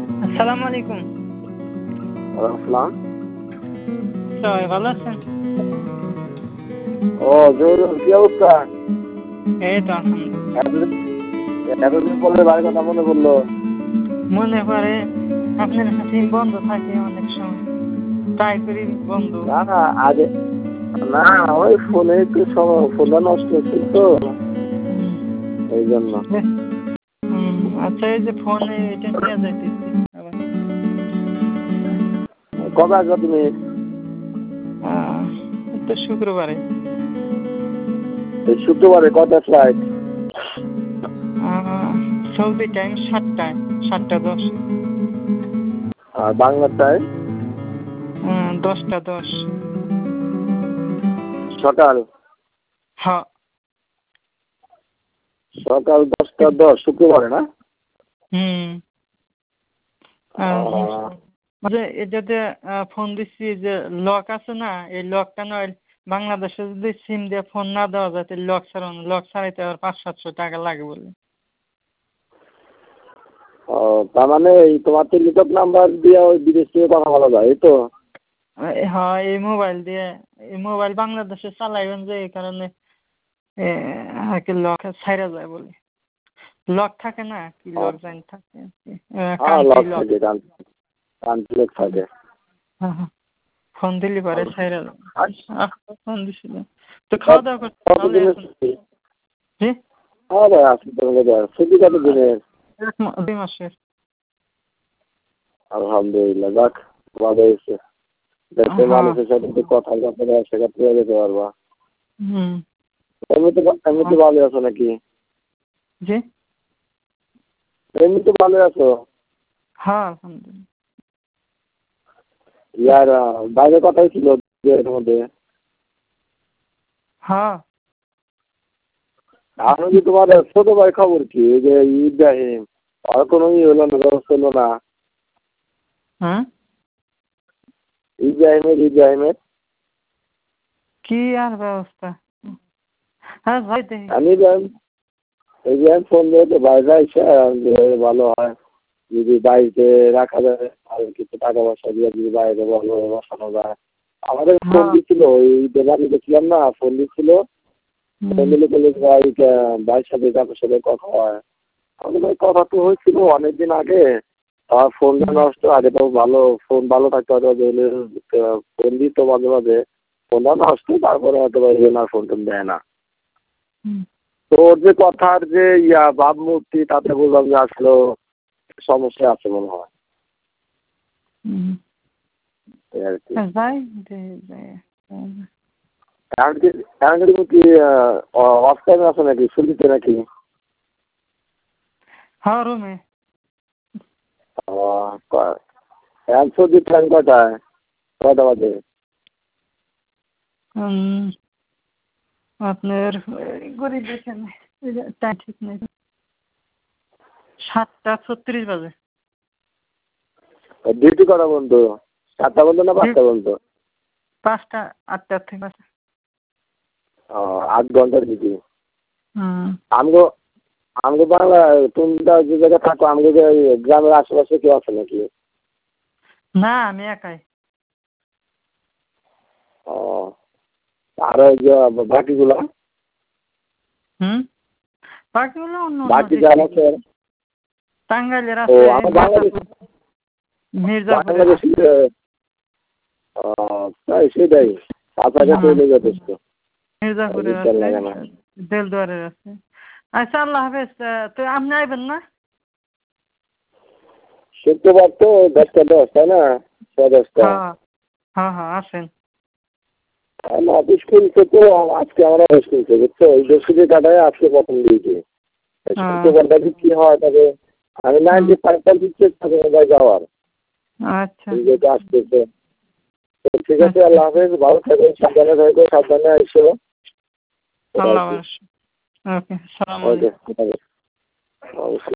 আসসালামু আলাইকুম। আসসালাম। সবাই ভালো আছেন? ও জহিরুল, কি অবস্থা? এই তো আলহামদুলিল্লাহ। এতদিন এতদিন পরে বাড়ির কথা মনে পড়লো। মনে পড়ে, আপনার সাথে বন্ধ থাকে অনেক সময়, ট্রাই করি বন্ধ। না না আগে না, ওই ফোনে একটু ফোনটা নষ্ট হচ্ছিল তো এই জন্য। আচ্ছা, এই যে ফোনে এটা নিয়ে যাইতেছি আবার। কবে আসবা তুমি? এই তো শুক্রবারে। এই শুক্রবারে কটা ফ্লাইট? সৌদি টাইম 7টা 10। আর বাংলা টাইম 10টা 10 সকাল হ্যাঁ। সকাল 10টা 10 শুক্রবারে না? মানে এটাতে ফোন দিচ্ছি যে লক আছে না, এই লকটা নয়, বাংলাদেশে যদি সিম দিয়ে ফোন না দেওয়া যায় তাহলে লক ছাড়াইতে আবার 500-700 টাকা লাগে বলে। ও, তার মানে এই তোমার টেলিটক নাম্বার দিয়ে ওই বিদেশ থেকে কথা বলা যায়, এই তো? হ্যাঁ, এই মোবাইল বাংলাদেশে চালাইবেন যে এই কারণে আর কি লক ছাইরা যায় বলে। লক থাকে না, কি লক জানি থাকে, লক কান্ট্রি লক। থাকে, কান্ট্রি লক থাকে। হ্যাঁ, ফোন দিলি পরে ছাইরা যায়। ফোন দিছিল তো খাওয়া দাওয়া করতে ভালো এখন। জি, হ্যাঁ ভাই, আসলে তো ছুটি কত দিনের? 2 মাসের। আলহামদুলিল্লাহ, যাক ভালো হয়েছে। দেশের মানুষের সাথে একটু কথা সেক্ষেত্রে যেতে পারবা। এমনিতে ভালো আছো নাকি? জি, এমনিতে ভালো আছো? হ্যাঁ আলহামদুলিল্লাহ। ইয়ার বাইরে কথাই ছিল এর মধ্যে। হ্যাঁ, আমি কি তোমার ছোট ভাই খবর কি, এই যে ইব্রাহিম, আর কোনো হলো না, ব্যবস্থা হলো না? হ্যাঁ, ইব্রাহিমের কি আর ব্যবস্থা? হ্যাঁ ভাই, দেখি আমি ইব্রাহিম ফোন দিয়ে তো বাইরে আইসা ভালো হয় যদি বাড়িতে রাখা যায়, আর কিছু টাকা পয়সা দিয়ে যদি বাইরে ভালো বসানো যায়। আমাদের ফোন দিচ্ছিল, ওই বাড়ি গেছিলাম না, ফোন দিচ্ছিল, ফ্যামিলি বলে ভাইয়ের সাথে তাদের সাথে কথা হয়। আমাদের কথা তো হয়েছিল অনেকদিন আগে, আমার ফোনটা নষ্ট, আগে তো ভালো ফোন ভালো থাকতে হয়তো ফোন দিত মাঝে মাঝে, ফোনটা নষ্ট, তারপরে হয়তো আর ফোন টোন দেয় না। তো ওর যে কথার যে ভাবমূর্তি, তাতে বললাম যে আসলে সমস্যা আছে মনে হয় আর কি। এখন তুমি কি অফ টাইমে আছো নাকি, ছুটিতে নাকি? হ্যাঁ, রুমে। এখন ছুটির টাইম কয়টা বাজে? আপনার গরিব দেখেন, টাইম ঠিক নেই। 7টা 36 বাজে। ডিউটি করা বন্ধু 7টা বন্ধু না 5টা বন্ধু? 5টা 8টা থেকে 5টা। 8 ঘন্টার ডিউটি। হুম। আমগো বাংলা, তুমি যে জায়গায় থাকো, আমগো যে গ্রামের আশেপাশে কেউ আছে নাকি? না, আমি একাই। আর ওই যে বাকিগুলা? বাকিগুলো অন্য বাকি যারা আছে টাঙ্গাইলের আছে, মির্জাপুরের আছে। তাই সেটাই, কাছাকাছি হলে যথেষ্ট। মির্জাপুরের আছে, দেলদুয়ারের আছে। আচ্ছা, আল্লাহ হাফেজ। তো আপনি আইবেন না? শুক্রবার তো 10টা 10, তাই না? 10টা। হ্যাঁ হ্যাঁ, আসেন। অফিস খুলছে তো, আজকে আমরা অফিস খুলছে বুঝছো, ওই বৃহস্পতি কাটায় আজকে প্রথম দিয়েছে। শুক্রবারটা কি হয়, তবে আমি 95% চেষ্টা করবো ভাই যাওয়ার। আচ্ছা, আসতেছে। ঠিক আছে, আল্লাহ হাফেজ, ভালো থাকো, সাবধানে থাকো, সাবধানে আইসো। আল্লাহ হাফেজ। ওকে, আসসালামু আলাইকুম। ওকে, অবশ্যই।